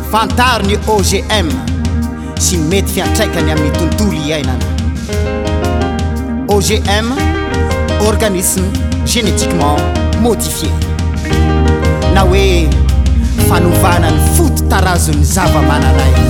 fantaro ny OGM sy mety fiantraikany amin'ny tontolo iainana. OGM, organisme génétiquement modifié, na hoe fanovana ny foto-tarazon'ny zava-mananaina.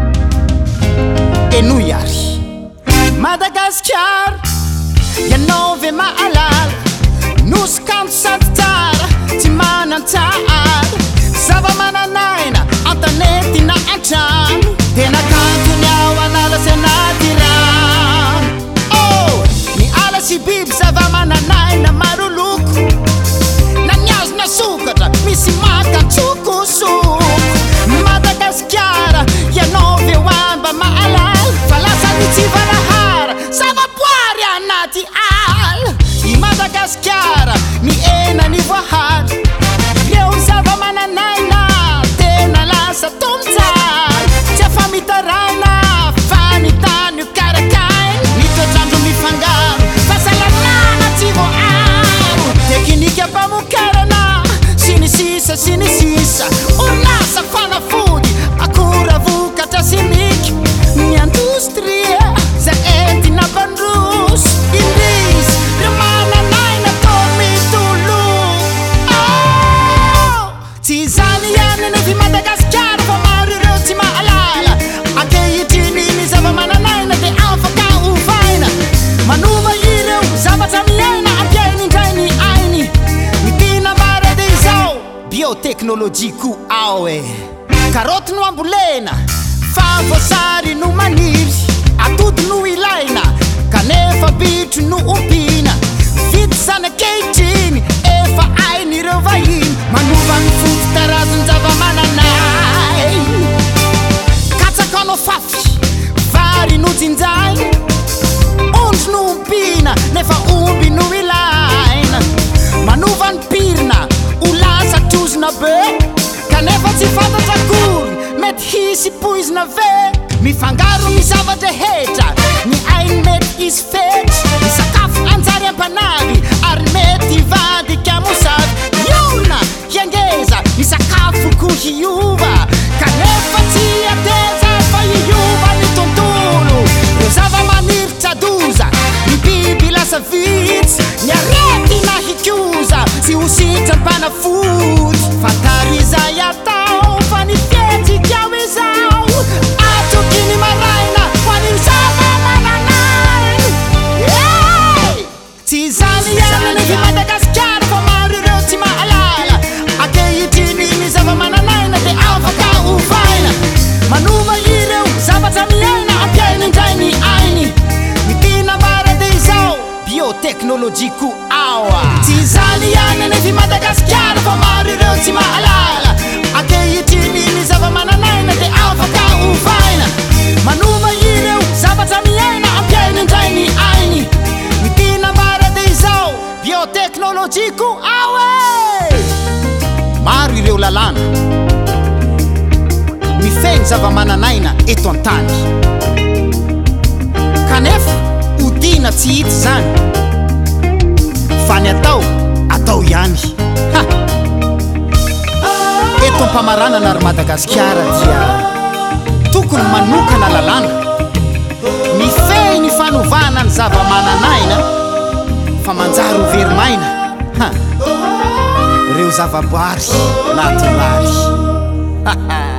Enoy ary Madagasikara, ianao ve mahalala nosy kanto sady tsara tsy manan-tsara zava-mananaina an-tanety na an-trano tena kantony ao anala sy anaty rano. Oh, ny ala sy biby zava-mananaina maro loko, na niazo na sokatra misy makatsokosoko. Madagasikara, ianao ve oamba mahalala fa lasa mitsyvarahara zava-boary anaty ala. I Madagasikara miena ny voahary, ireo zava-mananaina tena lasa tomtsara tsy afamitarana fa ny tany karakainy. Ny toetrandro mifangaro fahasalamana tsy voaro, teknika mpamokarana sy ny sisa sy ny sisa. Orinasa fanafody akora vokatra simika, ny industria za entina mpandroso indrisy reo mananaina tao mitolo. Tsy zany ihany ny Madagasikara fa maro ireo tsy mahalala ankehitriny ny zava-mananaina de afaka ovaina. Manova ireo zavatra miaina ampiainy indray ny ainy. Ny tinambara de izao biotechnologie ko ao e. Karoty no ambolena fa voasary no maniry, atody no ilaina kanefa bitro no ompina. Vity zany ankehitriny efa ain'ireo vahiny manova ny foto-tarazon'ny zava-mananay. Katsaka no fafy, vary no jinjay, ondry no ompina nefa omby no ilaina. Manova ny pirina ho lasa trozona be kanefa tsy fantatra akory mety hisy poizina ve. Mifangaro ny zava-drehetra, ny ainy mety isy fetry, ny sakafo anjary ampanavy ary mety vadika mosavy. Iona hiangeza ny sakafo ko hiova kanefa tsy ateza fa hiova ny tontolo. Reo zava-maniry tsadoza, ny biby lasa vitsy, ny arety na hikoza tsy ho sitrany mpanafody. Fantaro izay atao fa ny fietsika ao izao atokiny maraina ho an'ny zava-mananaina. Tsy zany ihany ny Madagasikara fa maro ireo tsy mahalala ankehitriny ny zava-mananaina de afaka ovaina. Manova ireo zavatra miaina ampiainy indray ny ainy. Ny tinambara de izao biotechnologie ko ao. Tsy zany ihany ny Madagasikara fa maro ireo tsy mahalala ankehitriny ny zava-mananaina de afaka ovaina. Manova ireo zavatra miaina ampiainy indray ny ainy. Ny tinambara de izao biotechnologie ko ao e. Maro ireo lalàna mifehy ny zava-mananaina eto an-tany kanefa odina tsy hita zany fa ny atao ihany. Eto ampamaranana ary Madagasikara dia tokony manokana lalàna mifehy ny fanovana ny zava-mananaina fa manjary ho verimaina reo zava-boary natolary.